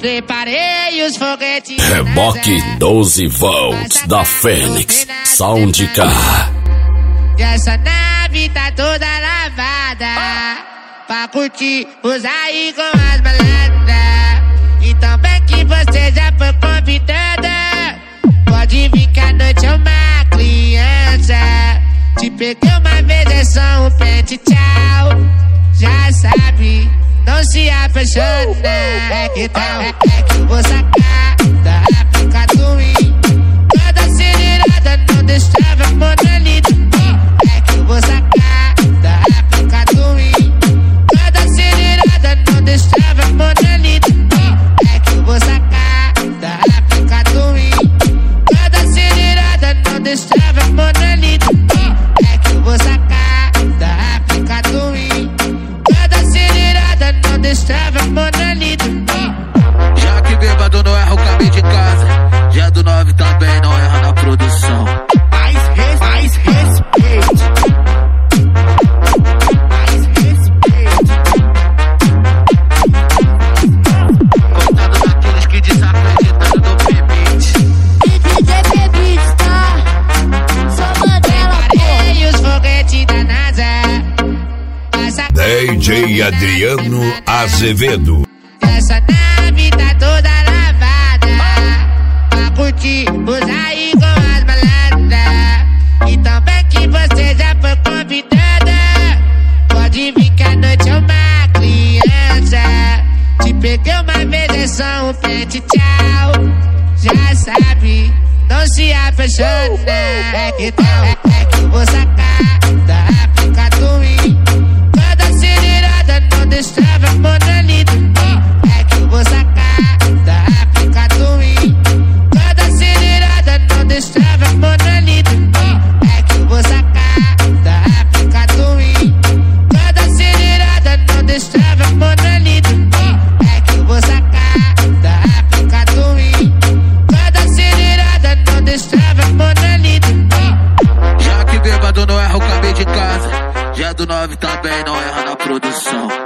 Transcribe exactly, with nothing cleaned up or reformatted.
Preparei os foguetes. Reboque doze volts da Fênix Soundcar. E essa nave tá toda lavada, pra curtir, usar aí com as malandras. Então bem que você já foi convidada, pode vir que a noite é uma criança. Te peguei uma vez, é só um pente, tchau. Já sabe, não se apaixona. É que tal, é, é que eu vou sacar da África Twin. Toda acelerada, não deixava monolito. É que eu vou sacar da África Twin. Toda acelerada, não deixava monolito. É que eu vou sacar da África Twin. Toda acelerada, não deixava monolito. É que eu vou sacar da África Twin. Toda acelerada, não deixava monolito. Já que bêbado não erra o caminho de casa, já do nove também não erra na produção. Mais, res, mais respeito. Mais respeito. Contando daqueles que desacreditaram no P-Beat. D J P-Beat, tá? Só Mandela, Preparei os foguetes da NASA. Passa D J Adriano Azevedo. essa nave tá toda lavada, pra curtir, usar aí com as malandras. Então bem que você já foi convidada, pode vir que a noite é uma criança. Te peguei uma vez, é só um pente, tchau. Já sabe, não se apaixona. É que tal, é, é que eu vou sacar da África Twin. Toda acelerada, não deixava monolito. É que eu vou sacar da África Twin. Toda acelerada, não deixava monolito. É que eu vou sacar da África Twin. Toda acelerada, não deixava monolito. É que eu vou sacar da África Twin. Toda acelerada, não deixava monolito. Já que bêbado não erra o caminho de casa, já do nove também não erra na produção.